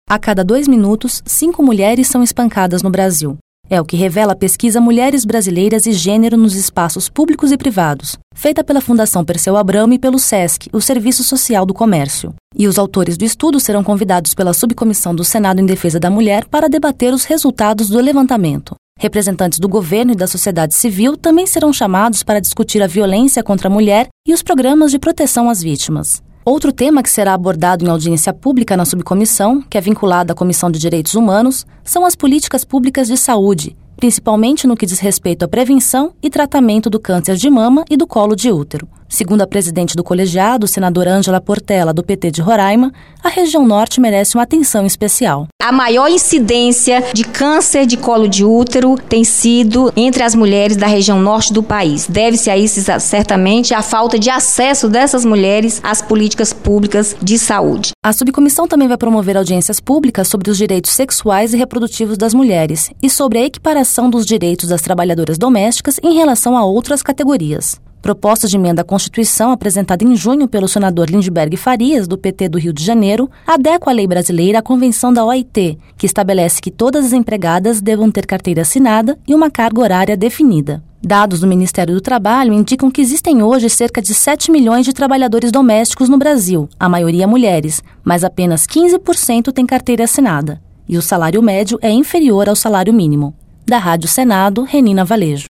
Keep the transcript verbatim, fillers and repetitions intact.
A cada dois minutos, cinco mulheres são espancadas no Brasil. É o que revela a pesquisa Mulheres Brasileiras e Gênero nos Espaços Públicos e Privados, feita pela Fundação Perseu Abramo e pelo SESC, o Serviço Social do Comércio. E os autores do estudo serão convidados pela Subcomissão do Senado em Defesa da Mulher para debater os resultados do levantamento. Representantes do governo e da sociedade civil também serão chamados para discutir a violência contra a mulher e os programas de proteção às vítimas. Outro tema que será abordado em audiência pública na subcomissão, que é vinculada à Comissão de Direitos Humanos, são as políticas públicas de saúde, principalmente no que diz respeito à prevenção e tratamento do câncer de mama e do colo de útero. Segundo a presidente do colegiado, senadora Ângela Portela, do P T de Roraima, a região norte merece uma atenção especial. A maior incidência de câncer de colo de útero tem sido entre as mulheres da região norte do país. Deve-se a isso certamente a falta de acesso dessas mulheres às políticas públicas de saúde. A subcomissão também vai promover audiências públicas sobre os direitos sexuais e reprodutivos das mulheres e sobre a equiparação dos direitos das trabalhadoras domésticas em relação a outras categorias. Proposta de emenda à Constituição apresentada em junho pelo senador Lindbergh Farias, do P T do Rio de Janeiro, adequa a lei brasileira à Convenção da O I T, que estabelece que todas as empregadas devam ter carteira assinada e uma carga horária definida. Dados do Ministério do Trabalho indicam que existem hoje cerca de sete milhões de trabalhadores domésticos no Brasil, a maioria mulheres, mas apenas quinze por cento têm carteira assinada. E o salário médio é inferior ao salário mínimo. Da Rádio Senado, Renina Valejo.